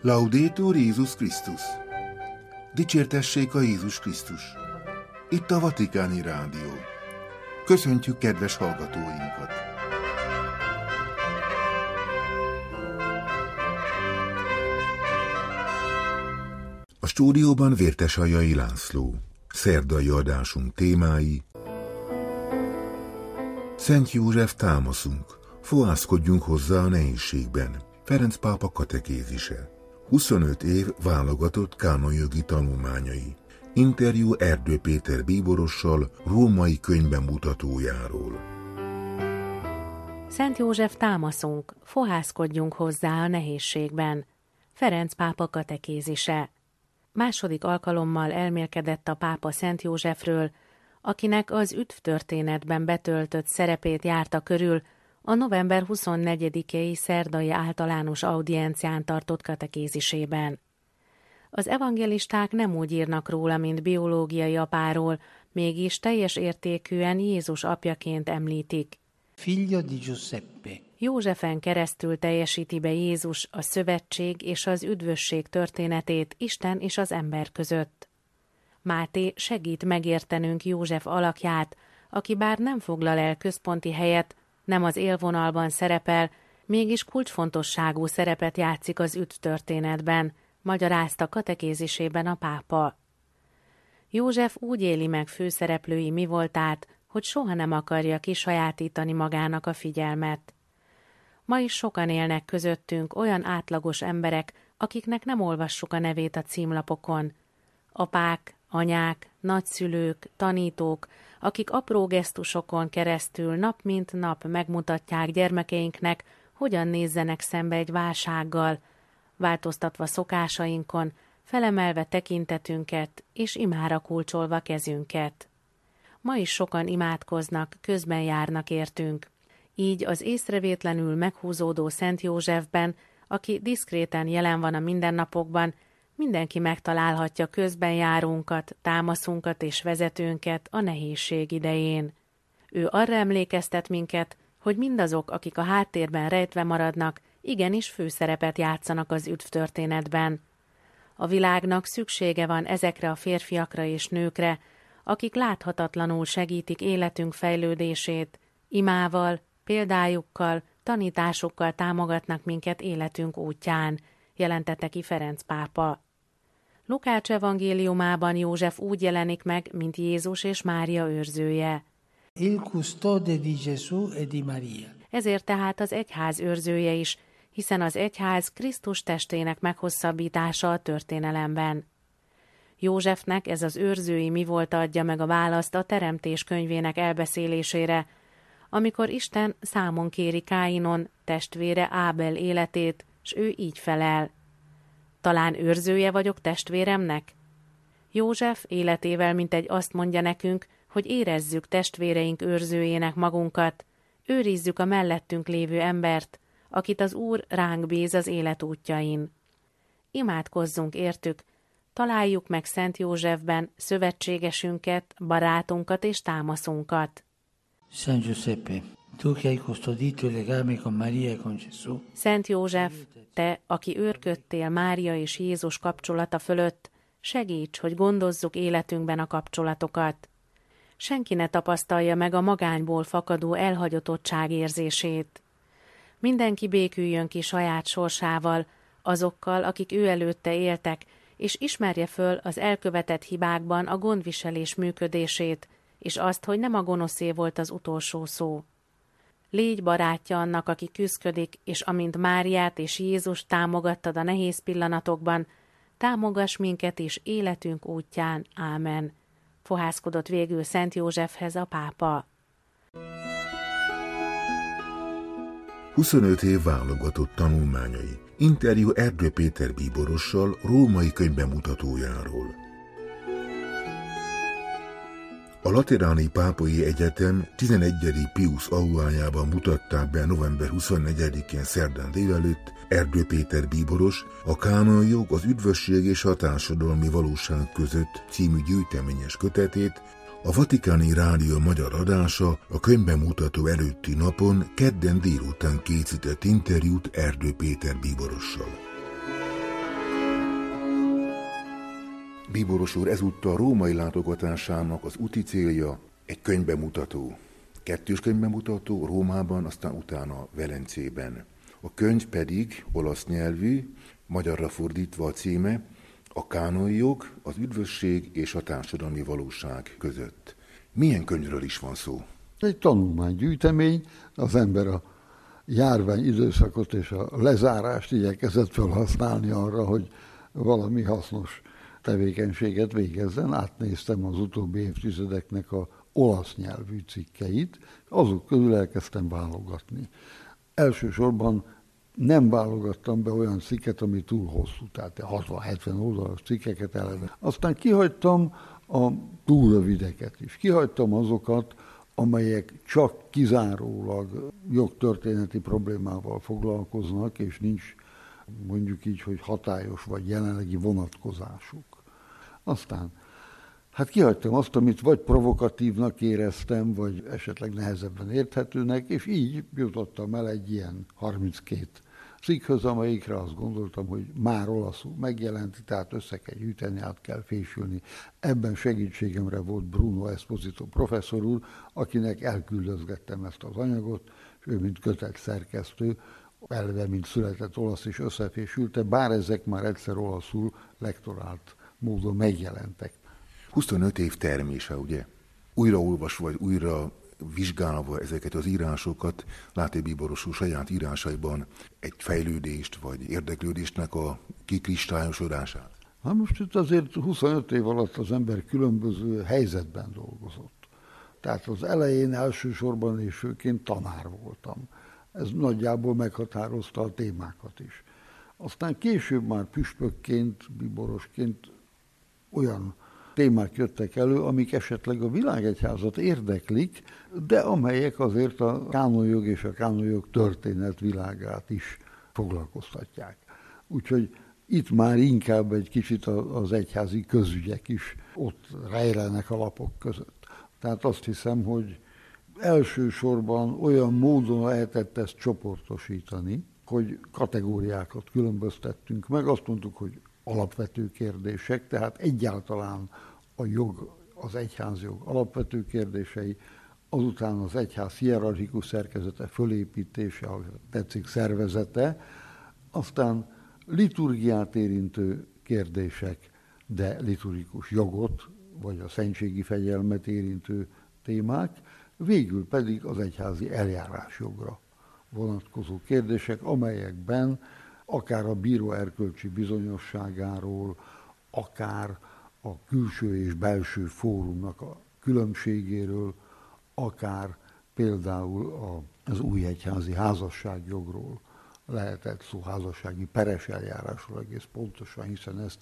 Laudetur Jézus Krisztus! Dicsértessék a Jézus Krisztus! Itt a Vatikáni Rádió. Köszöntjük kedves hallgatóinkat! A stúdióban Vértesajai László. Szerdai adásunk témái: Szent József támaszunk, fohászkodjunk hozzá a nehézségben. Ferenc pápa katekézise. 25 év válogatott kánonjogi tanulmányai. Interjú Erdő Péter bíborossal, római könyvbemutatójáról. Szent József támaszunk, fohászkodjunk hozzá a nehézségben. Ferenc pápa katekézise. Második alkalommal elmélkedett a pápa Szent Józsefről, akinek az üdvtörténetben betöltött szerepét járta körül a november 24-i szerdai általános audiencián tartott katekézisében. Az evangelisták nem úgy írnak róla, mint biológiai apáról, mégis teljes értékűen Jézus apjaként említik. Figlio di Giuseppe. Józsefen keresztül teljesíti be Jézus a szövetség és az üdvösség történetét Isten és az ember között. Máté segít megértenünk József alakját, aki bár nem foglal el központi helyet, nem az élvonalban szerepel, mégis kulcsfontosságú szerepet játszik az üdvtörténetben, magyarázta katekézisében a pápa. József úgy éli meg főszereplői mivoltát, hogy soha nem akarja kisajátítani magának a figyelmet. Ma is sokan élnek közöttünk olyan átlagos emberek, akiknek nem olvassuk a nevét a címlapokon. Apák, anyák, nagyszülők, tanítók, akik apró gesztusokon keresztül nap mint nap megmutatják gyermekeinknek, hogyan nézzenek szembe egy válsággal, változtatva szokásainkon, felemelve tekintetünket és imára kulcsolva kezünket. Ma is sokan imádkoznak, közben járnak értünk. Így az észrevétlenül meghúzódó Szent Józsefben, aki diszkréten jelen van a mindennapokban, mindenki megtalálhatja közben járunkat, támaszunkat és vezetőnket a nehézség idején. Ő arra emlékeztet minket, hogy mindazok, akik a háttérben rejtve maradnak, igenis főszerepet játszanak az üdvtörténetben. A világnak szüksége van ezekre a férfiakra és nőkre, akik láthatatlanul segítik életünk fejlődését, imával, példájukkal, tanításukkal támogatnak minket életünk útján, jelentette ki Ferenc pápa. Lukács evangéliumában József úgy jelenik meg, mint Jézus és Mária őrzője. Il custode di Gesù e di Maria. Ezért tehát az egyház őrzője is, hiszen az egyház Krisztus testének meghosszabbítása a történelemben. Józsefnek ez az őrzői mivolta adja meg a választ a Teremtés könyvének elbeszélésére, amikor Isten számon kéri Káinon, testvére Ábel életét, s ő így felel: talán őrzője vagyok testvéremnek? József életével mintegy azt mondja nekünk, hogy érezzük testvéreink őrzőjének magunkat, őrizzük a mellettünk lévő embert, akit az Úr ránk bíz az élet útjain. Imádkozzunk értük, találjuk meg Szent Józsefben szövetségesünket, barátunkat és támaszunkat. San Giuseppe, tu che hai custodito il legame con Maria e con Gesù. Szent József, te, aki őrködtél Mária és Jézus kapcsolata fölött, segíts, hogy gondozzuk életünkben a kapcsolatokat. Senki ne tapasztalja meg a magányból fakadó elhagyatottság érzését. Mindenki béküljön ki saját sorsával, azokkal, akik ő előtte éltek, és ismerje föl az elkövetett hibákban a gondviselés működését, és azt, hogy nem a gonoszé volt az utolsó szó. Légy barátja annak, aki küszködik, és amint Máriát és Jézust támogattad a nehéz pillanatokban, támogass minket is életünk útján. Ámen. Fohászkodott végül Szent Józsefhez a pápa. 25 év válogatott tanulmányai. Interjú Erdő Péter bíborossal, római könyvbemutatójáról. A Lateráni Pápai Egyetem 11. Pius aulájában mutatták be november 24-én szerdán délelőtt Erdő Péter bíboros a Kánonjog, az üdvösség és a társadalmi valóság között című gyűjteményes kötetét, a Vatikáni Rádió magyar adása a könyvbemutató előtti napon kedden délután készített interjút Erdő Péter bíborossal. Bíboros úr, ezúttal római látogatásának az úti célja egy könyvbemutató. 2 könyvbemutató Rómában, aztán utána Velencében. A könyv pedig olasz nyelvű, magyarra fordítva a címe A kánonjog, az üdvösség és a társadalmi valóság között. Milyen könyvről is van szó? Egy tanulmánygyűjtemény, az ember a járvány időszakot és a lezárást igyekezett felhasználni arra, hogy valami hasznos tevékenységet végezzen. Átnéztem az utóbbi évtizedeknek a olasz nyelvű cikkeit, azok közül elkezdtem válogatni. Elsősorban nem válogattam be olyan cikket, ami túl hosszú, tehát 60-70 oldalas cikkeket eleve. Aztán kihagytam a túl rövideket is. Kihagytam azokat, amelyek csak kizárólag jogtörténeti problémával foglalkoznak, és nincs mondjuk így, hogy hatályos vagy jelenlegi vonatkozásuk. Aztán kihagytam azt, amit vagy provokatívnak éreztem, vagy esetleg nehezebben érthetőnek, és így jutottam el egy ilyen 32 cikkhöz, amelyikre azt gondoltam, hogy már olaszul megjelenti, tehát össze kell gyűjteni, át kell fésülni. Ebben segítségemre volt Bruno Esposito professzor úr, akinek elküldözgettem ezt az anyagot, és ő, mint kötet szerkesztő, eleve, mint született olasz is összefésülte, bár ezek már egyszer olaszul lektorált módon megjelentek. 25 év termése, ugye? Újraolvasva vagy újra vizsgálva ezeket az írásokat, lát-e Bíboros úr saját írásaiban egy fejlődést vagy érdeklődésnek a kikristályosodását? Most itt azért 25 év alatt az ember különböző helyzetben dolgozott. Tehát az elején elsősorban és főként tanár voltam. Ez nagyjából meghatározta a témákat is. Aztán később már püspökként, bíborosként olyan témák jöttek elő, amik esetleg a világegyházat érdeklik, de amelyek azért a kánonjog és a kánonjog történet világát is foglalkoztatják. Úgyhogy itt már inkább egy kicsit az egyházi közügyek is ott rejlenek a lapok között. Tehát azt hiszem, hogy elsősorban olyan módon lehetett ezt csoportosítani, hogy kategóriákat különböztettünk meg. Azt mondtuk, hogy alapvető kérdések, tehát egyáltalán a jog, az egyházjog alapvető kérdései, azután az egyház hierarchikus szerkezete, fölépítése, ha tetszik, szervezete, aztán liturgiát érintő kérdések, de liturgikus jogot, vagy a szentségi fegyelmet érintő témák, végül pedig az egyházi eljárásjogra vonatkozó kérdések, amelyekben akár a bíró erkölcsi bizonyosságáról, akár a külső és belső fórumnak a különbségéről, akár például az új egyházi házasságjogról lehetett szó, házassági peres eljárásról egész pontosan, hiszen ezt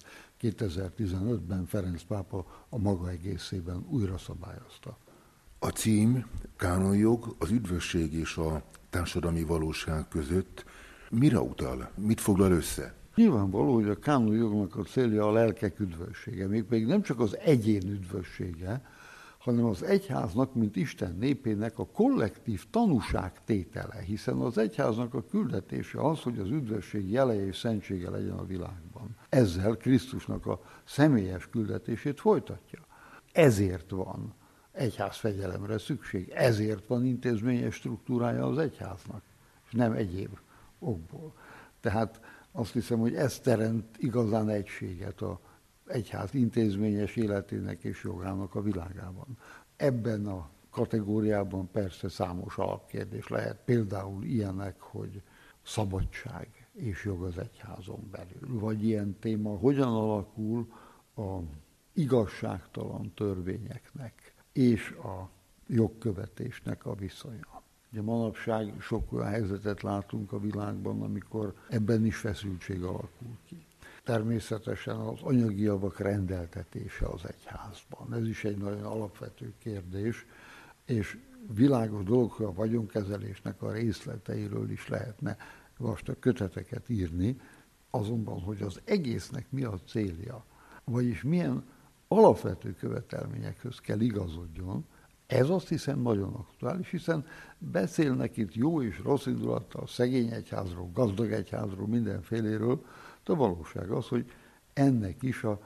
2015-ben Ferenc pápa a maga egészében újra szabályozta. A cím, kánonjog, az üdvösség és a társadalmi valóság között mire utal? Mit foglal össze? Nyilvánvaló, hogy a kánonjognak a célja a lelkek üdvössége, mégpedig nem csak az egyén üdvössége, hanem az egyháznak, mint Isten népének a kollektív tanúságtétele, hiszen az egyháznak a küldetése az, hogy az üdvösség jele és szentsége legyen a világban. Ezzel Krisztusnak a személyes küldetését folytatja. Ezért van egyházfegyelemre szükség, ezért van intézményes struktúrája az egyháznak, és nem egyéb okból. Tehát azt hiszem, hogy ez teremt igazán egységet az egyház intézményes életének és jogának a világában. Ebben a kategóriában persze számos alapkérdés lehet, például ilyenek, hogy szabadság és jog az egyházon belül, vagy ilyen téma, hogyan alakul a igazságtalan törvényeknek és a jogkövetésnek a viszonya. Ugye manapság sok olyan helyzetet látunk a világban, amikor ebben is feszültség alakul ki. Természetesen az anyagi javak rendeltetése az egyházban. Ez is egy nagyon alapvető kérdés, és világos dolog, hogy a vagyonkezelésnek a részleteiről is lehetne vastag köteteket írni, azonban, hogy az egésznek mi a célja, vagyis milyen alapvető követelményekhez kell igazodjon, ez azt hiszem nagyon aktuális, hiszen beszélnek itt jó és rossz indulattal szegény egyházról, gazdag egyházról, mindenféléről, de a valóság az, hogy ennek is a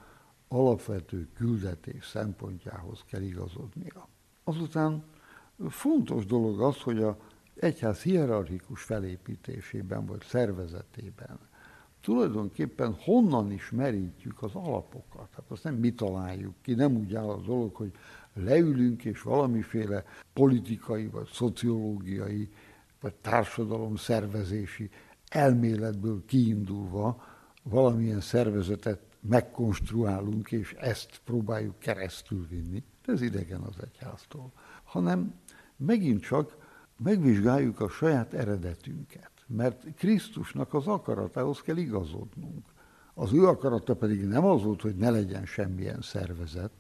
alapvető küldetés szempontjához kell igazodnia. Azután fontos dolog az, hogy az egyház hierarchikus felépítésében vagy szervezetében tulajdonképpen honnan is merítjük az alapokat. Hát azt nem mi találjuk ki, nem úgy áll a dolog, hogy leülünk és valamiféle politikai, vagy szociológiai, vagy társadalomszervezési elméletből kiindulva valamilyen szervezetet megkonstruálunk, és ezt próbáljuk keresztül vinni. Ez idegen az egyháztól. Hanem megint csak megvizsgáljuk a saját eredetünket, mert Krisztusnak az akaratához kell igazodnunk. Az ő akarata pedig nem az volt, hogy ne legyen semmilyen szervezet,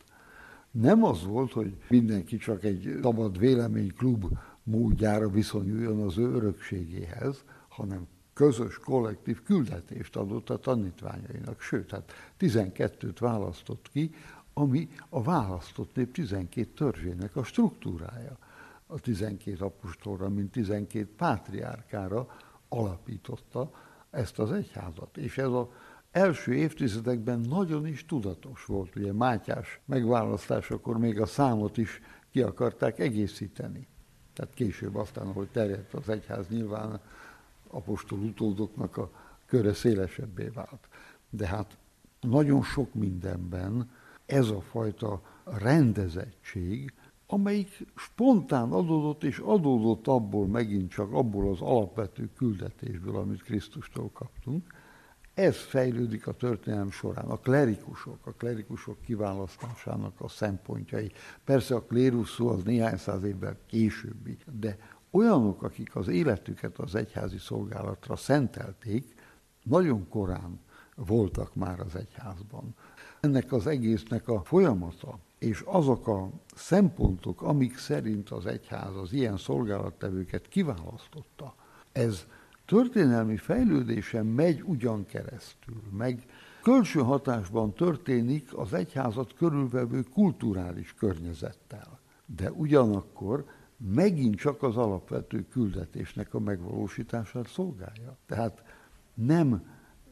nem az volt, hogy mindenki csak egy szabad véleményklub módjára viszonyuljon az ő örökségéhez, hanem közös, kollektív küldetést adott a tanítványainak. Sőt, hát 12-t választott ki, ami a választott nép 12 törzsének a struktúrája. A 12 apostolra, mint 12 pátriárkára alapította ezt az egyházat. És ez az első évtizedekben nagyon is tudatos volt. Ugye Mátyás megválasztásakor még a számot is ki akarták egészíteni. Tehát később aztán, ahogy terjedt az egyház, nyilván apostol utódoknak a köre szélesebbé vált. De hát nagyon sok mindenben ez a fajta rendezettség, amelyik spontán adódott, és adódott abból megint csak abból az alapvető küldetésből, amit Krisztustól kaptunk, ez fejlődik a történelem során. A klerikusok kiválasztásának a szempontjai. Persze a klérus szó az néhány száz évvel későbbi, de olyanok, akik az életüket az egyházi szolgálatra szentelték, nagyon korán voltak már az egyházban. Ennek az egésznek a folyamata, és azok a szempontok, amik szerint az egyház az ilyen szolgálattevőket kiválasztotta, ez történelmi fejlődésen megy ugyan keresztül, meg kölcsön hatásban történik az egyházat körülvevő kulturális környezettel. De ugyanakkor megint csak az alapvető küldetésnek a megvalósítását szolgálja. Tehát nem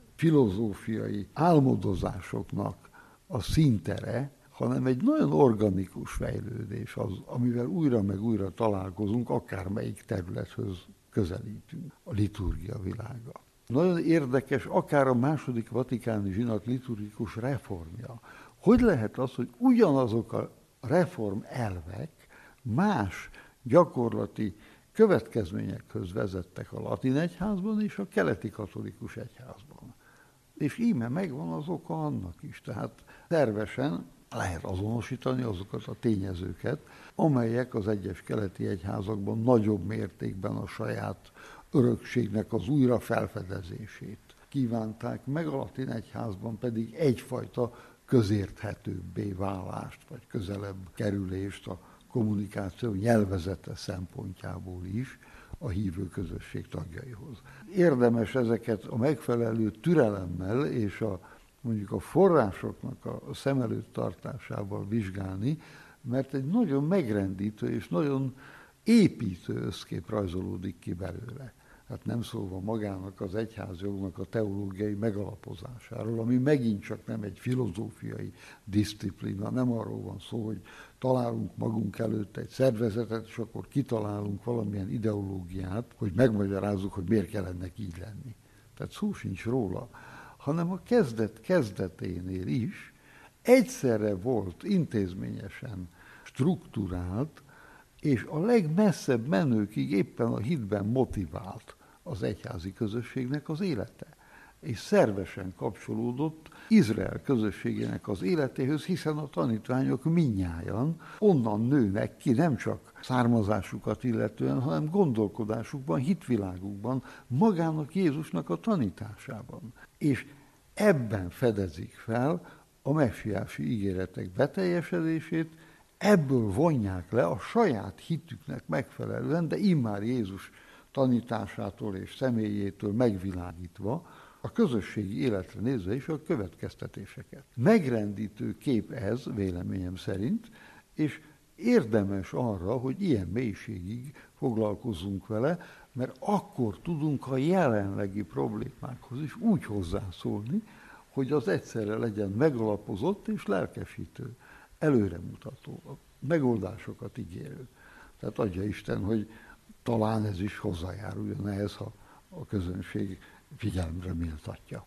filozófiai álmodozásoknak a színtere, hanem egy nagyon organikus fejlődés az, amivel újra meg újra találkozunk, akármelyik területhöz közelítünk, a liturgia világa. Nagyon érdekes, akár a második vatikáni zsinat liturgikus reformja. Hogy lehet az, hogy ugyanazok a reform elvek más gyakorlati következményekhez vezettek a latin egyházban és a keleti katolikus egyházban. És íme megvan az oka annak is. Tehát tervesen lehet azonosítani azokat a tényezőket, amelyek az egyes keleti egyházakban nagyobb mértékben a saját örökségnek az újra felfedezését kívánták, meg a latin egyházban pedig egyfajta közérthetőbbé válást, vagy közelebb kerülést a kommunikáció nyelvezete szempontjából is a hívő közösség tagjaihoz. Érdemes ezeket a megfelelő türelemmel és mondjuk a forrásoknak a szem előtt tartásával vizsgálni, mert egy nagyon megrendítő és nagyon építő összkép rajzolódik ki belőle. Hát nem szólva magának az egyházjognak a teológiai megalapozásáról, ami megint csak nem egy filozófiai diszciplína, nem arról van szó, hogy találunk magunk előtt egy szervezetet, és akkor kitalálunk valamilyen ideológiát, hogy megmagyarázzuk, hogy miért kell ennek így lenni. Tehát szó sincs róla, hanem a kezdeténél is egyszerre volt intézményesen strukturált, és a legmesszebb menőkig éppen a hitben motivált az egyházi közösségnek az élete. És szervesen kapcsolódott Izrael közösségének az életéhez, hiszen a tanítványok mindnyájan onnan nőnek ki, nem csak származásukat illetően, hanem gondolkodásukban, hitvilágukban, magának Jézusnak a tanításában. És ebben fedezik fel a messiási ígéretek beteljesedését, ebből vonják le a saját hitüknek megfelelően, de immár Jézus tanításától és személyétől megvilágítva a közösségi életre nézve is a következtetéseket. Megrendítő kép ez, véleményem szerint, és érdemes arra, hogy ilyen mélységig foglalkozzunk vele, mert akkor tudunk a jelenlegi problémákhoz is úgy hozzászólni, hogy az egyszerre legyen megalapozott és lelkesítő, előremutató, megoldásokat ígérő. Tehát adja Isten, hogy talán ez is hozzájáruljon ehhez, ha a közönség figyelemre méltatja.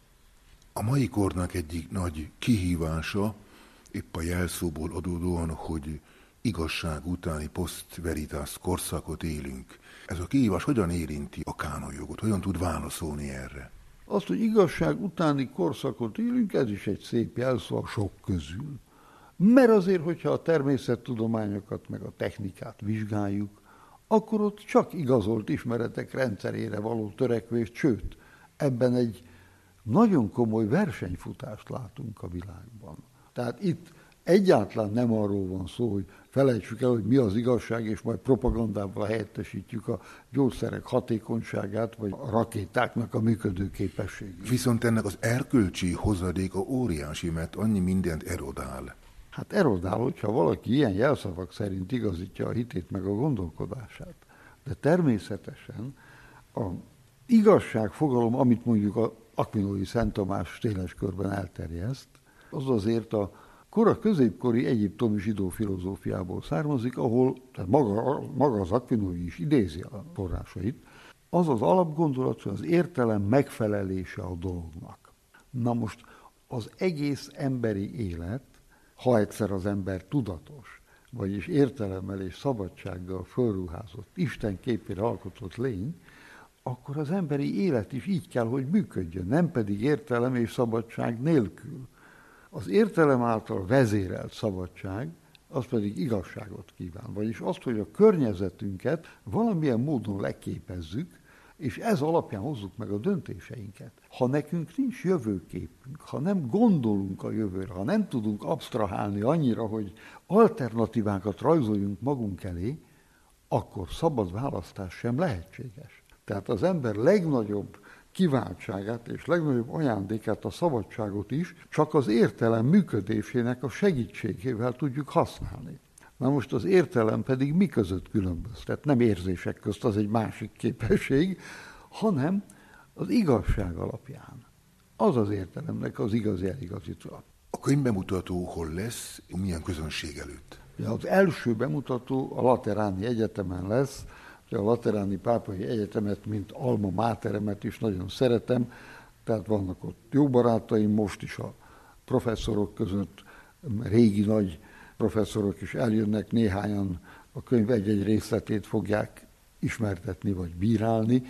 A mai kornak egyik nagy kihívása, épp a jelszóból adódóan, hogy igazság utáni post veritas korszakot élünk. Ez a kihívás hogyan érinti a kánonjogot? Hogyan tud válaszolni erre? Azt, hogy igazság utáni korszakot élünk, ez is egy szép jelszó a sok közül. Mert azért, hogyha a természettudományokat meg a technikát vizsgáljuk, akkor ott csak igazolt ismeretek rendszerére való törekvés, sőt, ebben egy nagyon komoly versenyfutást látunk a világban. Tehát itt egyáltalán nem arról van szó, hogy felejtsük el, hogy mi az igazság, és majd propagandával helyettesítjük a gyógyszerek hatékonyságát, vagy a rakétáknak a működő képességét. Viszont ennek az erkölcsi hozadéka óriási, mert annyi mindent erodál. Hát erodál, hogyha valaki ilyen jelszavak szerint igazítja a hitét meg a gondolkodását. De természetesen a igazság fogalom, amit mondjuk a Aquinói Szent Tamás széles körben elterjeszt, az azért a középkori egyiptomi zsidó filozófiából származik, ahol tehát maga az Aquinói is idézi a forrásait, az az alapgondolat, hogy az értelem megfelelése a dolognak. Na most az egész emberi élet, ha egyszer az ember tudatos, vagyis értelemmel és szabadsággal fölruházott, Isten képére alkotott lény, akkor az emberi élet is így kell, hogy működjön, nem pedig értelem és szabadság nélkül. Az értelem által vezérelt szabadság, az pedig igazságot kíván. Vagyis azt, hogy a környezetünket valamilyen módon leképezzük, és ez alapján hozzuk meg a döntéseinket. Ha nekünk nincs jövőképünk, ha nem gondolunk a jövőre, ha nem tudunk absztrahálni annyira, hogy alternatívákat rajzoljunk magunk elé, akkor szabad választás sem lehetséges. Tehát az ember legnagyobb kiváltságát és legnagyobb ajándékát, a szabadságot is csak az értelem működésének a segítségével tudjuk használni. Na most az értelem pedig mi között különböztet? Nem érzések közt, az egy másik képesség, hanem az igazság alapján. Az az értelemnek az igazi eligazítva. A könyvbemutató hol lesz, milyen közönség előtt? Ja, az első bemutató a Lateráni Egyetemen lesz. A Lateráni Pápai Egyetemet, mint alma máteremet is nagyon szeretem, tehát vannak ott jó barátaim, most is a professzorok között régi nagy professzorok is eljönnek, néhányan a könyv egy-egy részletét fogják ismertetni vagy bírálni.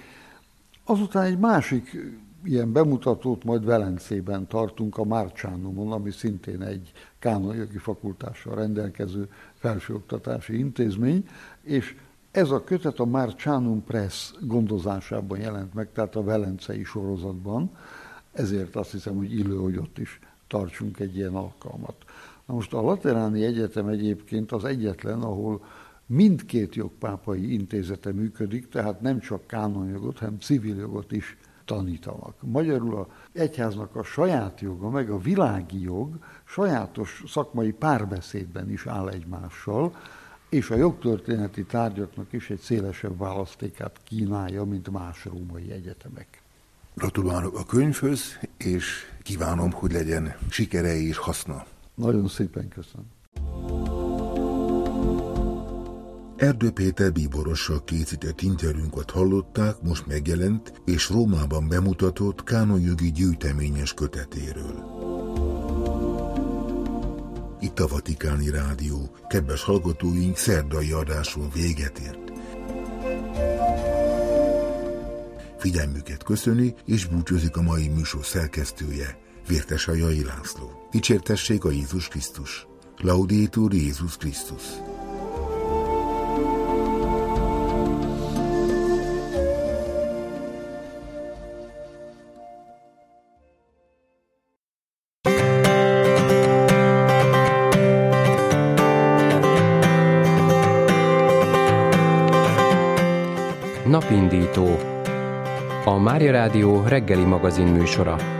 Azután egy másik ilyen bemutatót majd Velencében tartunk, a Marcianumon, ami szintén egy kánonjogi fakultással rendelkező felsőoktatási intézmény, és ez a kötet a Marcianum Press gondozásában jelent meg, tehát a velencei sorozatban, ezért azt hiszem, hogy illő, hogy ott is tartsunk egy ilyen alkalmat. Na most a Lateráni Egyetem egyébként az egyetlen, ahol mindkét jogpápai intézete működik, tehát nem csak kánonjogot, hanem civil jogot is tanítanak. Magyarul az egyháznak a saját joga, meg a világi jog sajátos szakmai párbeszédben is áll egymással, és a jogtörténeti tárgyaknak is egy szélesebb választékát kínálja, mint más római egyetemek. Gratulálok a könyvhöz, és kívánom, hogy legyen sikere és haszna. Nagyon szépen köszönöm. Erdő Péter bíborossal készített interjúnkat hallották, most megjelent és Rómában bemutatott kánonjogi gyűjteményes kötetéről. Itt a Vatikáni Rádió. Kedves hallgatóink, szerdai adáson véget ért. Figyelmüket köszöni és búcsúzik a mai műsor szerkesztője, Vértesajai László. Dicsértessék a Jézus Krisztus. Laudetur Jézus Krisztus. Napindító. A Mária Rádió reggeli magazin műsora.